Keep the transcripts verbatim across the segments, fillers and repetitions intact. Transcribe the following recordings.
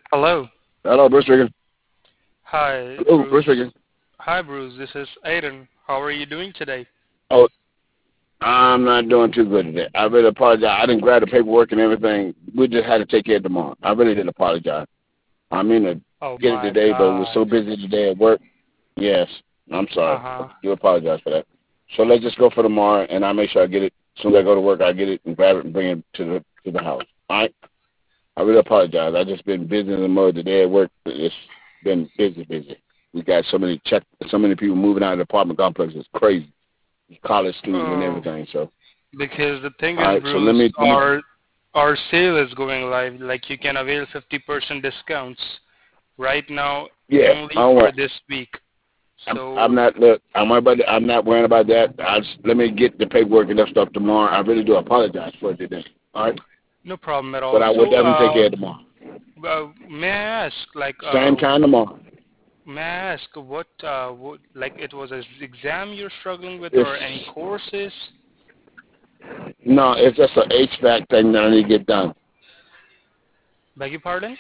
Hello. Hello, Bruce speaking. Hi, Hello, Bruce. Bruce speaking. Hi, Bruce. This is Aiden. How are you doing today? Oh, I'm not doing too good today. I really apologize. I didn't grab the paperwork and everything. We just had to take care of it tomorrow. I really did apologize. I mean to Oh get it my today, but we were God. so busy today at work. Yes, I'm sorry. I Uh-huh. do apologize for that. So let's just go for tomorrow, and I'll make sure I get it. As soon as I go to work, I get it and grab it and bring it to the to the house. All right? I really apologize. I just been busy in the mud today at work. It's been busy, busy. We got so many check, so many people moving out of the apartment complex. It's crazy. College students and Oh, everything. So, because the thing all is, right. So let Bruce, me let me. our our sale is going live. Like you can avail fifty percent discounts right now Yeah, only all for right. this week. I'm I'm So not look. I'm not about. I'm not worrying about that. I just, let me get the paperwork and that stuff tomorrow. I really do apologize for it today. All right, no problem at but all. I will So, definitely take uh, care of it tomorrow. uh may I ask, like, uh, Same time tomorrow. may I ask what, uh, what, like, it was an exam you're struggling with, It's or any courses? no. It's just an H V A C thing that I need to get done. Beg your pardon?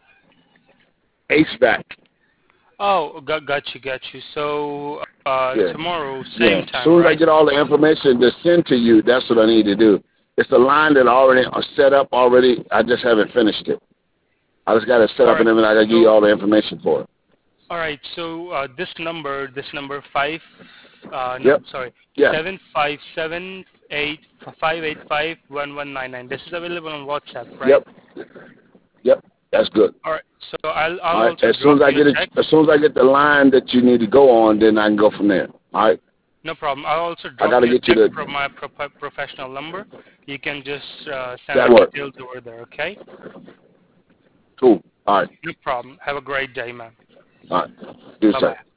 H V A C. Oh, got got you, got you. So uh, Yeah. tomorrow, Yeah. same As time, soon as I right? get all the information to send to you, that's what I need to do. It's a line that already are set up already. I just haven't finished it. I just got to set All up and right. everything. I got to give you So all the information for it. all right. So uh, this number, this number five, uh, no, Yep. sorry, Yeah. seven five seven eight five eight five one one nine nine. This is available on WhatsApp, right? Yep. Yep. That's good. All right. So I'll I'll All right. also As soon drop as I you a get it, text. as soon as I get the line that you need to go on, then I can go from there. All right. No problem. I'll also I drop got to you a get you text the from my pro- professional number. You can just uh, send that the work. details over there. Okay? Cool. All right. No problem. Have a great day, man. All right. Do the Bye same. bye.